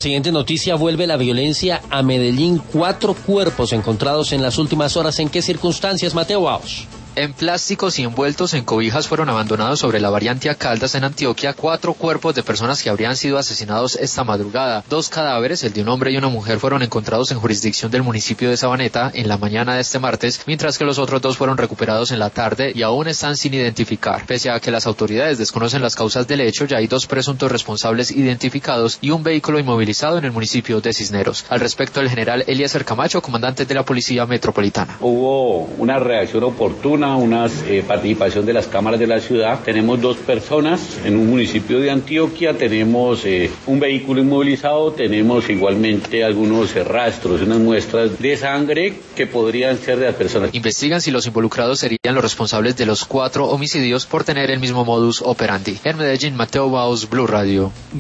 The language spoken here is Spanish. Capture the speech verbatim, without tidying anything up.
Siguiente noticia, vuelve la violencia a Medellín. Cuatro cuerpos encontrados en las últimas horas. ¿En qué circunstancias, Mateo Baos? En plásticos y envueltos en cobijas fueron abandonados sobre la variante a Caldas en Antioquia cuatro cuerpos de personas que habrían sido asesinados esta madrugada. Dos cadáveres, el de un hombre y una mujer, fueron encontrados en jurisdicción del municipio de Sabaneta en la mañana de este martes, mientras que los otros dos fueron recuperados en la tarde y aún están sin identificar. Pese a que las autoridades desconocen las causas del hecho, ya hay dos presuntos responsables identificados y un vehículo inmovilizado en el municipio de Cisneros. Al respecto, el general Eliezer Camacho, comandante de la Policía Metropolitana. Hubo una reacción oportuna, una eh, participación de las cámaras de la ciudad. Tenemos dos personas en un municipio de Antioquia, tenemos eh, un vehículo inmovilizado, tenemos igualmente algunos eh, rastros, unas muestras de sangre que podrían ser de las personas. Investigan si los involucrados serían los responsables de los cuatro homicidios por tener el mismo modus operandi. En Medellín, Mateo Baos, Blue Radio.